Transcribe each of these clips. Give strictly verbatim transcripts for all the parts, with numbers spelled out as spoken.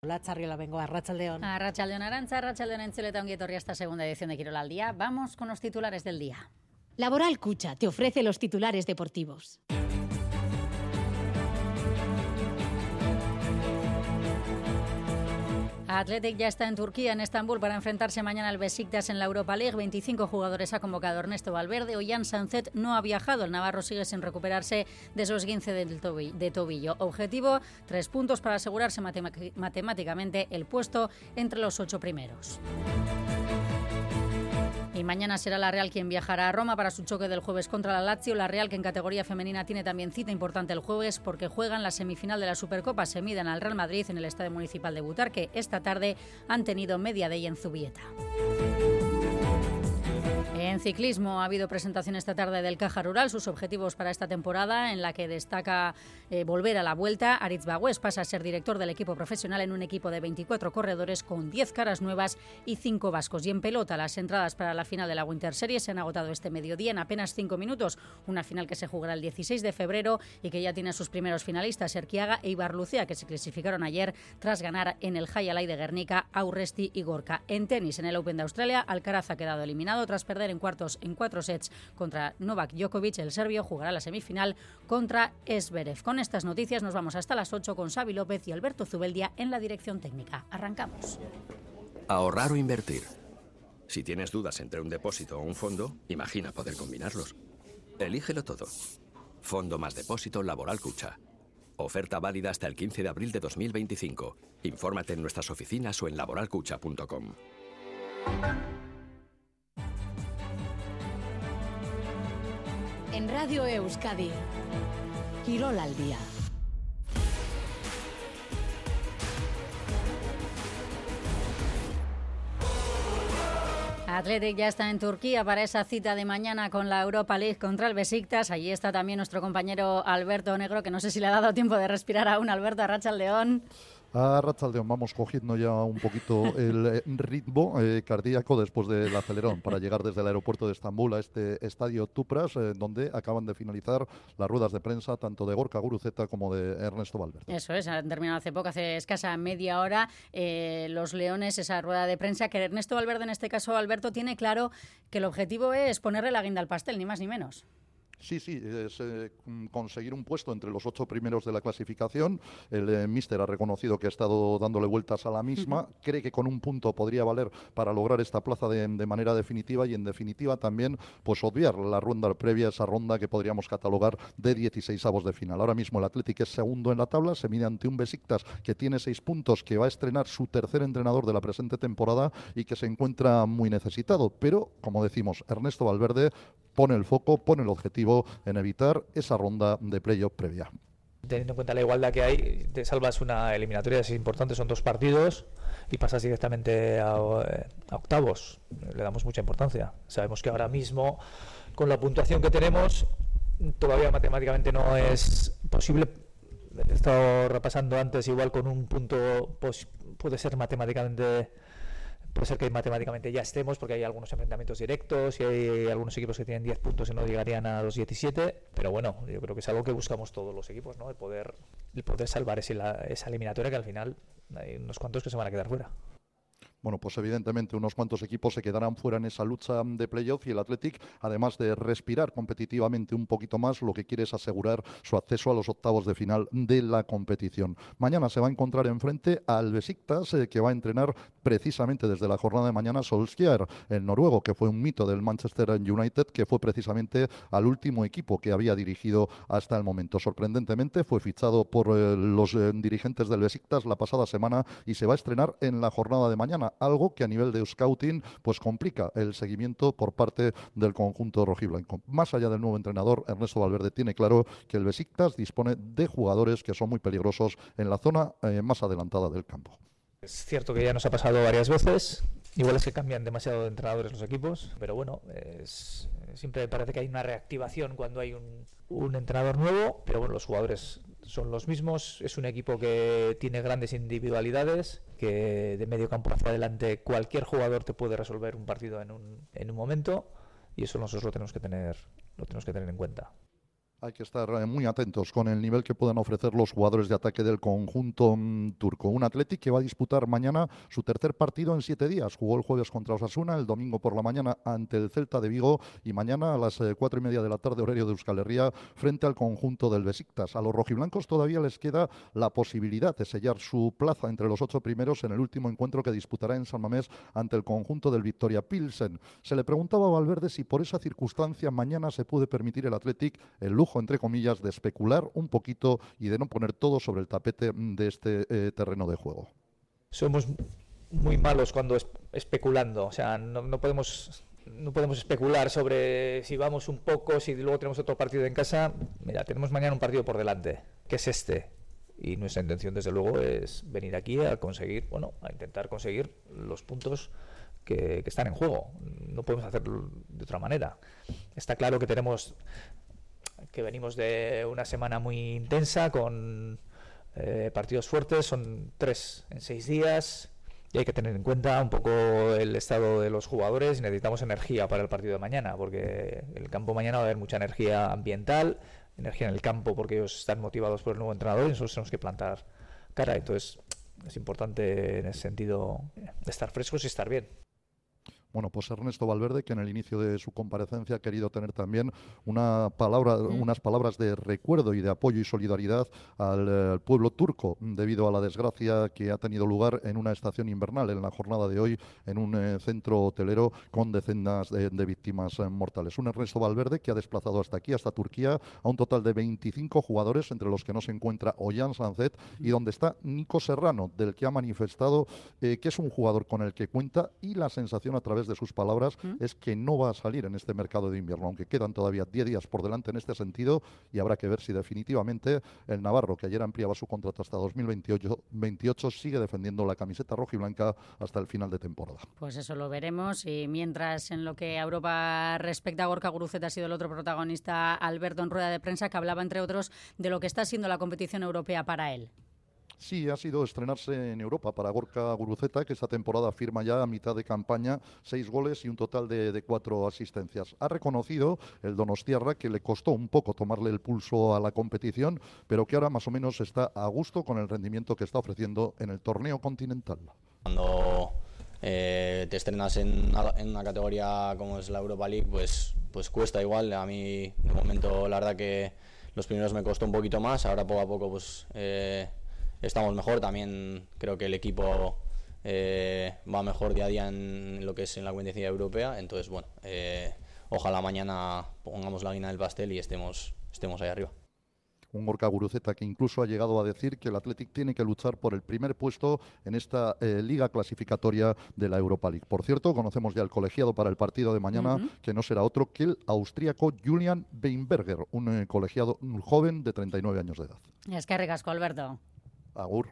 Hola, Charriola, vengo a Arratsaldeon. Arratsaldeon Arantza, Arratsaldeon Entzule eta ongi etorri a esta segunda edición de Quirol al Día. Vamos con los titulares del día. Laboral Cucha te ofrece los titulares deportivos. Athletic ya está en Turquía, en Estambul, para enfrentarse mañana al Besiktas en la Europa League. veinticinco jugadores ha convocado Ernesto Valverde. Ollán Sanzet no ha viajado. El navarro sigue sin recuperarse de su esguince de tobillo. Objetivo, tres puntos para asegurarse matemáticamente el puesto entre los ocho primeros. Y mañana será la Real quien viajará a Roma para su choque del jueves contra la Lazio. La Real, que en categoría femenina tiene también cita importante el jueves porque juegan la semifinal de la Supercopa. Se miden al Real Madrid en el Estadio Municipal de Butarque. Esta tarde han tenido media day en Zubieta. En ciclismo ha habido presentación esta tarde del Caja Rural, sus objetivos para esta temporada, en la que destaca eh, volver a la Vuelta. Aritz Bagués pasa a ser director del equipo profesional en un equipo de veinticuatro corredores con diez caras nuevas y cinco vascos. Y en pelota, las entradas para la final de la Winter Series se han agotado este mediodía en apenas cinco minutos. Una final que se jugará el dieciséis de febrero y que ya tiene a sus primeros finalistas, Erquiaga e Ibarlucea, que se clasificaron ayer tras ganar en el Jai Alai de Guernica a Urresti y Gorka. En tenis, en el Open de Australia, Alcaraz ha quedado eliminado tras perder en cuartos en cuatro sets contra Novak Djokovic. El serbio jugará la semifinal contra Zverev. Con estas noticias nos vamos hasta las ocho con Xavi López y Alberto Zubeldia en la dirección técnica. Arrancamos. Ahorrar o invertir. Si tienes dudas entre un depósito o un fondo, imagina poder combinarlos. Elígelo todo. Fondo más depósito Laboral Cucha. Oferta válida hasta el quince de abril de dos mil veinticinco. Infórmate en nuestras oficinas o en laboral cucha punto com. En Radio Euskadi, Quirol al Día. Athletic ya está en Turquía para esa cita de mañana con la Europa League contra el Besiktas. Allí está también nuestro compañero Alberto Negro, que no sé si le ha dado tiempo de respirar aún. Alberto, Arratsaldeon. A Arratsaldeon, vamos cogiendo ya un poquito el ritmo eh, cardíaco después del acelerón para llegar desde el aeropuerto de Estambul a este estadio Tupras, eh, donde acaban de finalizar las ruedas de prensa tanto de Gorka Guruceta como de Ernesto Valverde. Eso es, han terminado hace poco, hace escasa media hora, eh, los Leones, esa rueda de prensa, que Ernesto Valverde, en este caso Alberto, tiene claro que el objetivo es ponerle la guinda al pastel, ni más ni menos. Sí, sí, es eh, conseguir un puesto entre los ocho primeros de la clasificación. El eh, míster ha reconocido que ha estado dándole vueltas a la misma. Uh-huh. Cree que con un punto podría valer para lograr esta plaza de, de manera definitiva y, en definitiva, también pues obviar la ronda previa, esa ronda que podríamos catalogar de dieciseisavos de final. Ahora mismo el Athletic es segundo en la tabla, se mide ante un Besiktas que tiene seis puntos, que va a estrenar su tercer entrenador de la presente temporada y que se encuentra muy necesitado. Pero, como decimos, Ernesto Valverde pone el foco, pone el objetivo en evitar esa ronda de playoff previa. Teniendo en cuenta la igualdad que hay, te salvas una eliminatoria, es importante, son dos partidos y pasas directamente a, a octavos. Le damos mucha importancia. Sabemos que ahora mismo, con la puntuación que tenemos, todavía matemáticamente no es posible. He estado repasando antes, igual con un punto pues, puede ser matemáticamente... Puede ser que matemáticamente ya estemos, porque hay algunos enfrentamientos directos y hay algunos equipos que tienen diez puntos y no llegarían a los diecisiete, pero bueno, yo creo que es algo que buscamos todos los equipos, ¿no? El poder, el poder salvar ese, la, esa eliminatoria, que al final hay unos cuantos que se van a quedar fuera. Bueno, pues evidentemente unos cuantos equipos se quedarán fuera en esa lucha de playoff y el Athletic, además de respirar competitivamente un poquito más, lo que quiere es asegurar su acceso a los octavos de final de la competición. Mañana se va a encontrar enfrente al Besiktas, eh, que va a entrenar precisamente desde la jornada de mañana Solskjaer, el noruego, que fue un mito del Manchester United, que fue precisamente al último equipo que había dirigido hasta el momento. Sorprendentemente fue fichado por eh, los eh, dirigentes del Besiktas la pasada semana y se va a estrenar en la jornada de mañana. Algo que a nivel de scouting pues complica el seguimiento por parte del conjunto rojiblanco. Más allá del nuevo entrenador, Ernesto Valverde tiene claro que el Besiktas dispone de jugadores que son muy peligrosos en la zona eh, más adelantada del campo. Es cierto que ya nos ha pasado varias veces, igual es que cambian demasiado de entrenadores los equipos, pero bueno, es, siempre parece que hay una reactivación cuando hay un, un entrenador nuevo, pero bueno, los jugadores son los mismos, es un equipo que tiene grandes individualidades, que de medio campo hacia adelante cualquier jugador te puede resolver un partido en un, en un momento, y eso nosotros lo tenemos que tener, lo tenemos que tener en cuenta. Hay que estar muy atentos con el nivel que puedan ofrecer los jugadores de ataque del conjunto mm, turco. Un Athletic que va a disputar mañana su tercer partido en siete días. Jugó el jueves contra Osasuna, el domingo por la mañana ante el Celta de Vigo y mañana a las eh, cuatro y media de la tarde, horario de Euskal Herria, frente al conjunto del Besiktas. A los rojiblancos todavía les queda la posibilidad de sellar su plaza entre los ocho primeros en el último encuentro que disputará en San Mamés ante el conjunto del Victoria Pilsen. Se le preguntaba a Valverde si por esa circunstancia mañana se puede permitir el Athletic el lujo, entre comillas, de especular un poquito y de no poner todo sobre el tapete de este eh, terreno de juego. Somos muy malos cuando es, especulando, o sea, no, no podemos no podemos especular sobre si vamos un poco, si luego tenemos otro partido en casa. Mira, tenemos mañana un partido por delante, que es este, y nuestra intención desde luego es venir aquí a conseguir, bueno, a intentar conseguir los puntos que, que están en juego. No podemos hacerlo de otra manera. Está claro que tenemos que venimos de una semana muy intensa con eh, partidos fuertes, son tres en seis días y hay que tener en cuenta un poco el estado de los jugadores y necesitamos energía para el partido de mañana, porque el campo mañana va a haber mucha energía ambiental, energía en el campo porque ellos están motivados por el nuevo entrenador y nosotros tenemos que plantar cara, entonces es importante en ese sentido estar frescos y estar bien. Bueno, pues Ernesto Valverde, que en el inicio de su comparecencia ha querido tener también una palabra, mm. unas palabras de recuerdo y de apoyo y solidaridad al, al pueblo turco debido a la desgracia que ha tenido lugar en una estación invernal en la jornada de hoy en un eh, centro hotelero con decenas de, de víctimas eh, mortales. Un Ernesto Valverde que ha desplazado hasta aquí, hasta Turquía, a un total de veinticinco jugadores, entre los que no se encuentra Ollán Sanzet mm. y donde está Nico Serrano, del que ha manifestado eh, que es un jugador con el que cuenta y la sensación a través de sus palabras ¿Mm? es que no va a salir en este mercado de invierno, aunque quedan todavía diez días por delante en este sentido y habrá que ver si definitivamente el navarro, que ayer ampliaba su contrato hasta dos mil veintiocho, sigue defendiendo la camiseta rojiblanca hasta el final de temporada. Pues eso lo veremos, y mientras en lo que a Europa respecta, Gorka Guruceta ha sido el otro protagonista, Alberto, en rueda de prensa, que hablaba entre otros de lo que está siendo la competición europea para él. Sí, ha sido estrenarse en Europa para Gorka Guruceta, que esta temporada firma ya a mitad de campaña seis goles y un total de, de cuatro asistencias. Ha reconocido el donostiarra que le costó un poco tomarle el pulso a la competición, pero que ahora más o menos está a gusto con el rendimiento que está ofreciendo en el torneo continental. Cuando eh, te estrenas en, en una categoría como es la Europa League, pues, pues cuesta igual. A mí, de momento, la verdad que los primeros me costó un poquito más, ahora poco a poco pues... Eh, estamos mejor, también creo que el equipo eh, va mejor día a día en lo que es en la competición europea, entonces bueno, eh, ojalá mañana pongamos la guinda del pastel y estemos, estemos ahí arriba. Un Gorka Guruceta que incluso ha llegado a decir que el Athletic tiene que luchar por el primer puesto en esta eh, liga clasificatoria de la Europa League. Por cierto, conocemos ya el colegiado para el partido de mañana, uh-huh. que no será otro que el austríaco Julian Weinberger, un eh, colegiado un joven de treinta y nueve años de edad. Es que ricasco, Alberto. Agur.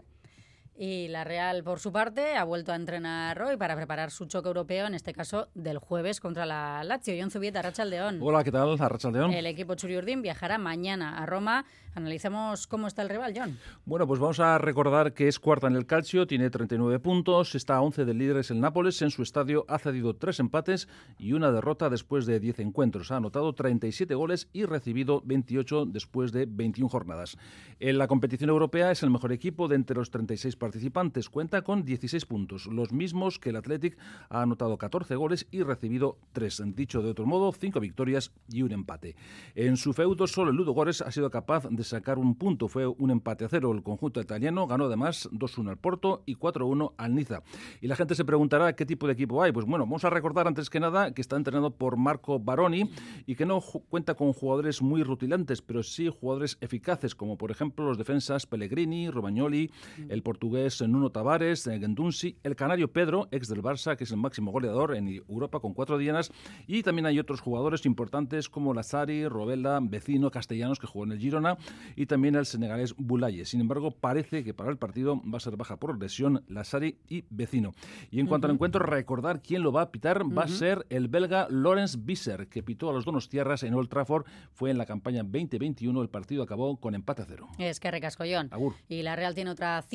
Y la Real, por su parte, ha vuelto a entrenar hoy para preparar su choque europeo, en este caso del jueves contra la Lazio. Jon Zubieta, Arratsaldeon. Hola, ¿qué tal? Arratsaldeon. El equipo Txuri-Urdin viajará mañana a Roma. Analizamos cómo está el rival, Jon. Bueno, pues vamos a recordar que es cuarta en el calcio, tiene treinta y nueve puntos, está a once del líderes el Nápoles. En su estadio ha cedido tres empates y una derrota después de diez encuentros. Ha anotado treinta y siete goles y recibido veintiocho después de veintiuna jornadas. En la competición europea es el mejor equipo de entre los treinta y seis participantes. Cuenta con dieciséis puntos, los mismos que el Athletic. Ha anotado catorce goles y recibido tres. Dicho de otro modo, cinco victorias y un empate. En su feudo solo el Ludogorets ha sido capaz de sacar un punto. Fue un empate a cero. El conjunto italiano ganó además dos uno al Porto y cuatro uno al Niza. Y la gente se preguntará qué tipo de equipo hay. Pues bueno, vamos a recordar antes que nada que está entrenado por Marco Baroni y que no cuenta con jugadores muy rutilantes, pero sí jugadores eficaces, como por ejemplo los defensas Pellegrini, Romagnoli, el portugués Nuno Tavares, Guendouzi, el canario Pedro, ex del Barça, que es el máximo goleador en Europa con cuatro dianas, y también hay otros jugadores importantes como Lazzari, Robela, Vecino, Castellanos, que jugó en el Girona, y también el senegalés Boulaye. Sin embargo, parece que para el partido va a ser baja por lesión Lazzari y Vecino. Y en cuanto uh-huh. al encuentro, recordar quién lo va a pitar. Uh-huh. Va a ser el belga Laurens Visser, que pitó a los donostiarras en Old Trafford. Fue en la campaña veinte veintiuno. El partido acabó con empate a cero. Es que recasco, Jon. Agur. Y la Real tiene otra cita importante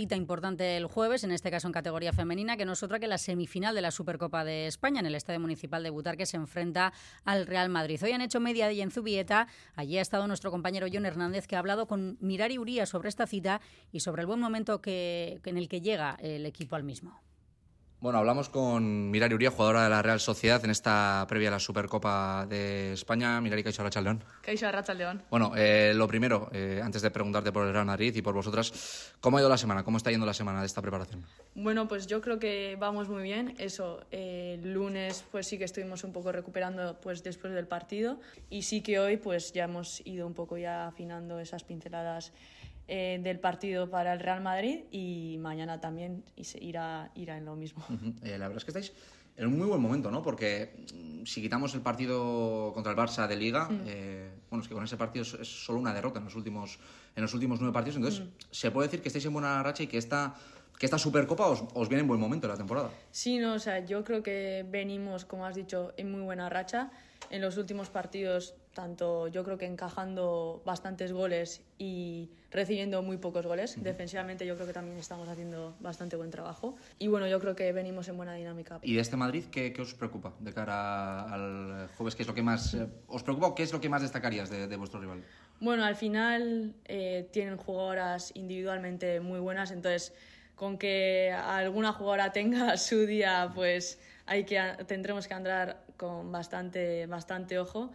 importante el jueves, en este caso en categoría femenina, que no es otra que la semifinal de la Supercopa de España en el Estadio Municipal de Butar, que se enfrenta al Real Madrid. Hoy han hecho media día en Zubieta. Allí ha estado nuestro compañero Jon Hernández, que ha hablado con Mirari Uría sobre esta cita y sobre el buen momento que, en el que llega el equipo al mismo. Bueno, hablamos con Mirari Uría, jugadora de la Real Sociedad, en esta previa a la Supercopa de España. Mirari, Kaixo Arratsaldeon. Kaixo Arratsaldeon. Bueno, eh, lo primero, eh, antes de preguntarte por el Real Madrid y por vosotras, ¿cómo ha ido la semana? ¿Cómo está yendo la semana de esta preparación? Bueno, pues yo creo que vamos muy bien. Eso, eh, el lunes pues sí que estuvimos un poco recuperando pues después del partido y sí que hoy pues ya hemos ido un poco ya afinando esas pinceladas Eh, del partido para el Real Madrid y mañana también irá, irá en lo mismo. Uh-huh. eh, la verdad es que estáis en un muy buen momento, ¿no? Porque si quitamos el partido contra el Barça de Liga, mm. eh, bueno, es que con ese partido es, es solo una derrota en los últimos, en los últimos nueve partidos, entonces mm. se puede decir que estáis en buena racha y que esta, que esta Supercopa os, os viene en buen momento de la temporada. Sí, no, o sea, yo creo que venimos, como has dicho, en muy buena racha. En los últimos partidos, tanto yo creo que encajando bastantes goles y recibiendo muy pocos goles. Uh-huh. Defensivamente yo creo que también estamos haciendo bastante buen trabajo. Y bueno, yo creo que venimos en buena dinámica. ¿Y de este Madrid qué, qué os preocupa de cara al jueves? ¿Qué es lo que más eh, os preocupa o qué es lo que más destacarías de, de vuestro rival? Bueno, al final eh, tienen jugadoras individualmente muy buenas, entonces con que alguna jugadora tenga su día, pues hay que, tendremos que andar con bastante, bastante ojo.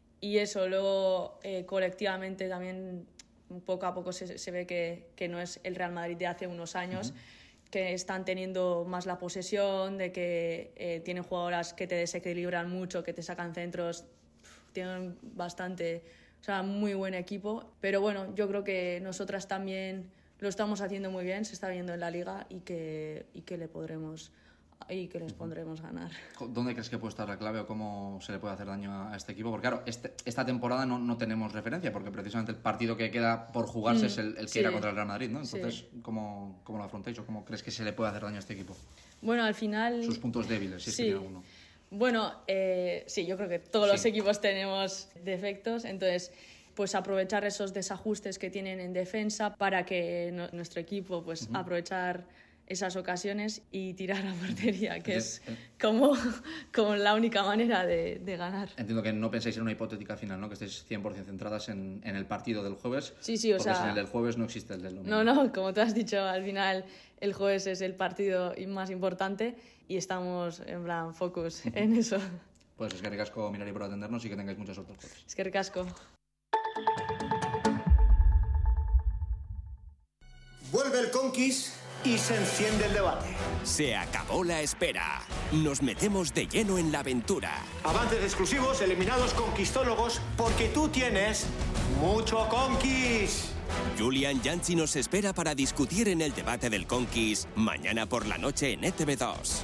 Y eso, luego eh, colectivamente también poco a poco se, se ve que, que no es el Real Madrid de hace unos años, uh-huh. que están teniendo más la posesión, de que eh, tienen jugadoras que te desequilibran mucho, que te sacan centros, tienen bastante, o sea, muy buen equipo. Pero bueno, yo creo que nosotras también lo estamos haciendo muy bien, se está viendo en la Liga y que, y que le podremos... y que les pondremos a ganar. ¿Dónde crees que puede estar la clave o cómo se le puede hacer daño a este equipo? Porque claro, este, esta temporada no, no tenemos referencia, porque precisamente el partido que queda por jugarse mm, es el, el que sí. era contra el Real Madrid, ¿no? Entonces, sí. ¿cómo, ¿cómo lo afrontáis o cómo crees que se le puede hacer daño a este equipo? Bueno, al final... Sus puntos débiles, si sí. es que tiene alguno. Bueno, eh, sí, yo creo que todos sí. los equipos tenemos defectos, entonces... pues aprovechar esos desajustes que tienen en defensa para que no, nuestro equipo pues uh-huh. aprovechar esas ocasiones y tirar a portería, que es como, como la única manera de, de ganar. Entiendo que no pensáis en una hipotética final, ¿no? Que estéis cien por ciento centradas en, en el partido del jueves. Sí, sí, o porque sea... en el del jueves no existe el del domingo. No, no, como tú has dicho, al final el jueves es el partido más importante y estamos en plan focus en eso. Pues es que ricasco, Mirari, por atendernos y que tengáis mucha suerte. Es que ricasco. Vuelve el Conquis y se enciende el debate. Se acabó la espera. Nos metemos de lleno en la aventura. Avances exclusivos, eliminados conquistólogos, porque tú tienes mucho Conquis. Julian Yanchi nos espera para discutir en el debate del Conquis mañana por la noche en E T V dos.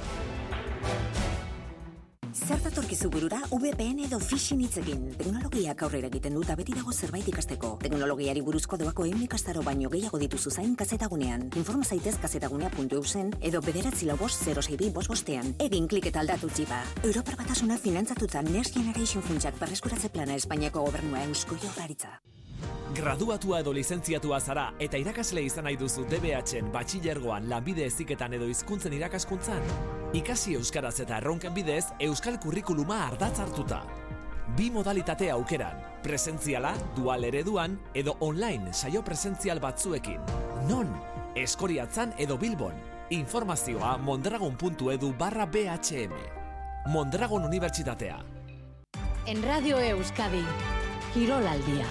Zer datorkizu burura V P N edo phishing hitzekin. Teknologiak aurrera egiten dut beti dago zerbait ikasteko. Teknologiari buruzko doako ehun ikastaro baino gehiago dituzu zain kazetagunean. Informa zaitez kazetagunea puntu eu zen edo bederatzi lau bost zero sei bi bost bostean. Egin klik eta aldatu txipa. Europar Batasuna finantzatuta Next Generation funtsak berreskuratze plana Espainiako gobernua Eusko Jaurlaritza. Graduatua edo lizentziatua zara eta irakasle izan nahi duzu D B H-en, batxilergoan, lanbide heziketan edo hizkuntzen irakaskuntzan? Ikasi euskaraz eta erronken bidez euskal kurrikuluma ardatz hartuta. Bi modalitate aukeran, presentziala, dual ereduan edo online saio presentzial batzuekin. Non? Eskoriatzan edo Bilbon. Informazioa mondragon puntu edu barra B H M. Mondragon Unibertsitatea. En Radio Euskadi, Kirol al día.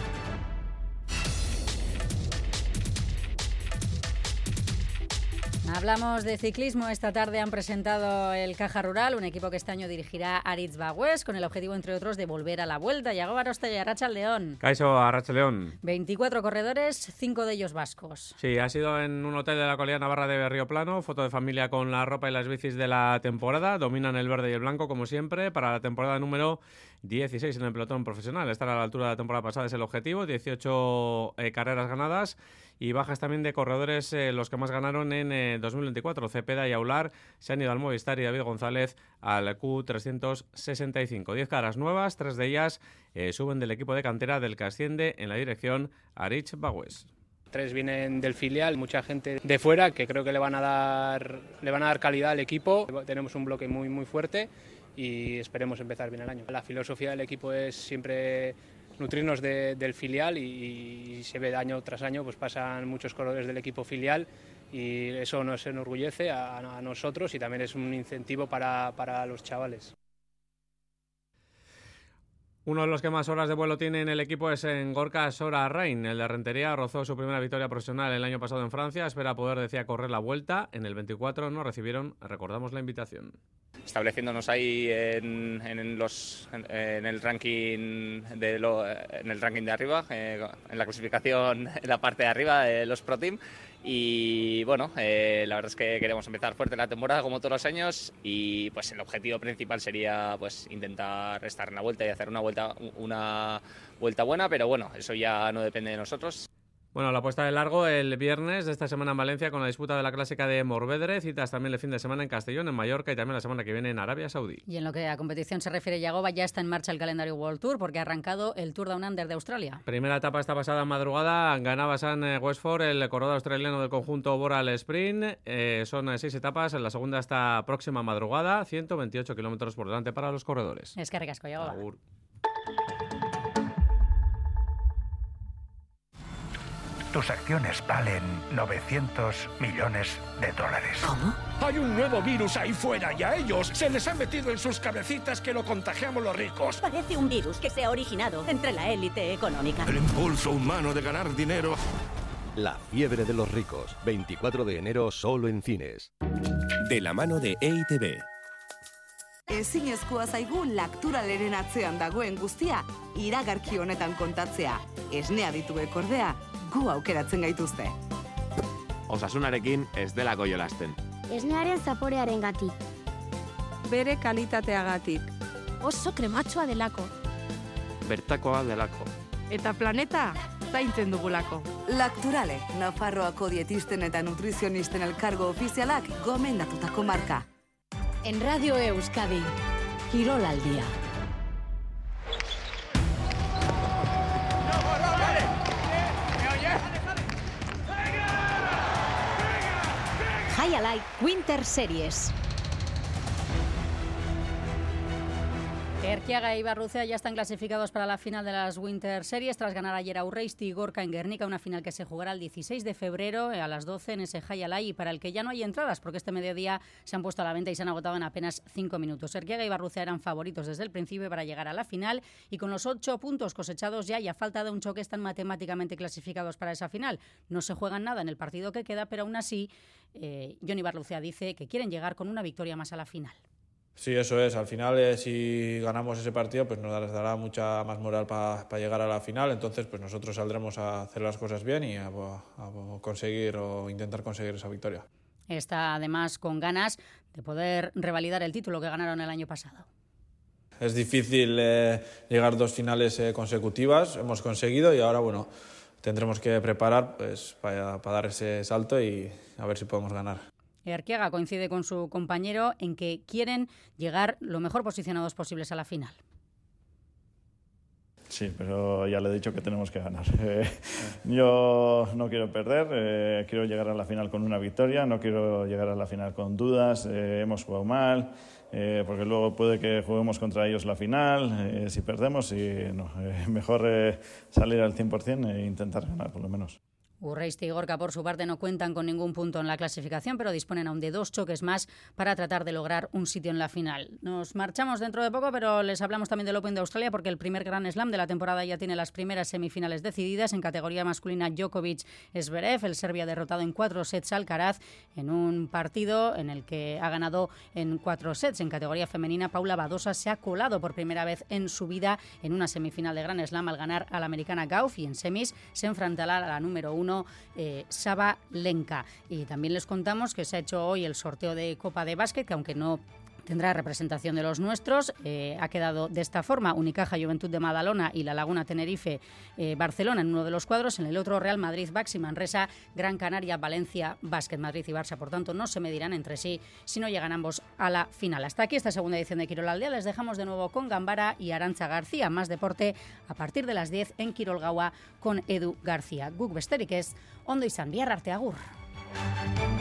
Hablamos de ciclismo. Esta tarde han presentado el Caja Rural, un equipo que este año dirigirá Aritz Bagués, con el objetivo, entre otros, de volver a la Vuelta. Yago Baroste y Arratsaldeon. Kaixo, Arratsaldeon. veinticuatro corredores, cinco de ellos vascos. Sí, ha sido en un hotel de la Colina Navarra de Berrioplano. Foto de familia con la ropa y las bicis de la temporada. Dominan el verde y el blanco, como siempre, para la temporada número dieciséis en el pelotón profesional. Estar a la altura de la temporada pasada es el objetivo. dieciocho eh, carreras ganadas. Y bajas también de corredores, eh, los que más ganaron en eh, dos mil veinticuatro. Cepeda y Aular se han ido al Movistar y David González al Q trescientos sesenta y cinco. Diez caras nuevas, tres de ellas eh, suben del equipo de cantera del que asciende en la dirección Aritz Bagués. tres vienen del filial, mucha gente de fuera que creo que le van a dar, le van a dar calidad al equipo. Tenemos un bloque muy, muy fuerte y esperemos empezar bien el año. La filosofía del equipo es siempre nutrirnos de, del filial y, y se ve año tras año, pues pasan muchos corredores del equipo filial y eso nos enorgullece a, a nosotros y también es un incentivo para, para los chavales. Uno de los que más horas de vuelo tiene en el equipo es en Gorka Sora Rain. El de Rentería rozó su primera victoria profesional el año pasado en Francia. Espera poder, decía, correr la vuelta. En el veinticuatro no recibieron, recordamos, la invitación. Estableciéndonos ahí en, en, los, en, en el ranking de lo, en el ranking de arriba, eh, en la clasificación en la parte de arriba de los Pro Team. Y bueno, eh, la verdad es que queremos empezar fuerte la temporada como todos los años y pues el objetivo principal sería pues intentar estar en la vuelta y hacer una vuelta una vuelta buena, pero bueno, eso ya no depende de nosotros. Bueno, la puesta de largo el viernes de esta semana en Valencia con la disputa de la clásica de Morvedre, citas también el fin de semana en Castellón, en Mallorca y también la semana que viene en Arabia Saudí. Y en lo que a competición se refiere, Yagoba, ya está en marcha el calendario World Tour porque ha arrancado el Tour Down Under de Australia. Primera etapa esta pasada madrugada, ganaba Sam Westford, el corredor australiano del conjunto Boral Sprint. Eh, son seis etapas, en la segunda está próxima madrugada, ciento veintiocho kilómetros por delante para los corredores. Es que ricasco, Yagoba. Agur. Tus acciones valen novecientos millones de dólares. ¿Cómo? Hay un nuevo virus ahí fuera y a ellos se les ha metido en sus cabecitas que lo contagiamos los ricos. Parece un virus que se ha originado entre la élite económica. El impulso humano de ganar dinero. La fiebre de los ricos. veinticuatro de enero solo en cines. De la mano de E I T B. Ezinezkoa zaigu lakturaleren atzean dagoen guztia iragarki honetan kontatzea. Esnea dituek ordea, gu aukeratzen gaituzte. Osasunarekin ez delako jolasten. Esnearen zaporearen gatik. Bere kalitateagatik. Oso krematxoa delako. Bertakoa delako. Eta planeta zaintzen dugulako. Lakturale, Nafarroako dietisten eta nutrizionisten elkargo ofizialak gomendatutako marka. En Radio Euskadi, Kirol al día. High Alight Winter Series. Erquiaga y Ibarrucea ya están clasificados para la final de las Winter Series tras ganar ayer a Urreisti y Gorka en Guernica, una final que se jugará el dieciséis de febrero a las doce en ese High Alight y para el que ya no hay entradas porque este mediodía se han puesto a la venta y se han agotado en apenas cinco minutos. Erquiaga y Ibarrucea eran favoritos desde el principio para llegar a la final y con los ocho puntos cosechados ya y a falta de un choque están matemáticamente clasificados para esa final. No se juegan nada en el partido que queda, pero aún así eh, Jon Ibarrucea dice que quieren llegar con una victoria más a la final. Sí, eso es. Al final, eh, si ganamos ese partido, pues nos dará mucha más moral para pa llegar a la final. Entonces, pues nosotros saldremos a hacer las cosas bien y a, a conseguir o intentar conseguir esa victoria. Está además con ganas de poder revalidar el título que ganaron el año pasado. Es difícil eh, llegar dos finales eh, consecutivas. Hemos conseguido y ahora, bueno, tendremos que preparar pues, para, para dar ese salto y a ver si podemos ganar. Erquiaga coincide con su compañero en que quieren llegar lo mejor posicionados posibles a la final. Sí, pero ya le he dicho que tenemos que ganar. Eh, yo no quiero perder, eh, quiero llegar a la final con una victoria, no quiero llegar a la final con dudas, eh, hemos jugado mal, eh, porque luego puede que juguemos contra ellos la final, eh, si perdemos, y no, eh, mejor eh, salir al cien por ciento e intentar ganar por lo menos. Urreisti y Gorka, por su parte, no cuentan con ningún punto en la clasificación, pero disponen aún de dos choques más para tratar de lograr un sitio en la final. Nos marchamos dentro de poco, pero les hablamos también del Open de Australia porque el primer Grand Slam de la temporada ya tiene las primeras semifinales decididas. En categoría masculina, Djokovic-Zverev, el serbio ha derrotado en cuatro sets a Alcaraz en un partido en el que ha ganado en cuatro sets. En categoría femenina, Paula Badosa se ha colado por primera vez en su vida en una semifinal de Grand Slam al ganar a la americana Gauff y en semis se enfrentará a la número uno Eh, Sabalenka. Y también les contamos que se ha hecho hoy el sorteo de Copa de Básquet, que aunque no tendrá representación de los nuestros. Eh, ha quedado de esta forma: Unicaja Juventud de Badalona y La Laguna Tenerife eh, Barcelona en uno de los cuadros, en el otro Real Madrid Baxi Manresa, Gran Canaria Valencia Básquet. Madrid y Barça, por tanto, no se medirán entre sí si no llegan ambos a la final. Hasta aquí esta segunda edición de Kirol Aldea. Les dejamos de nuevo con Gambara y Arantza García. Más deporte a partir de las diez en Kirol Gaua con Edu García. Guk besterik ez, ondo izan, bihar arte, agur.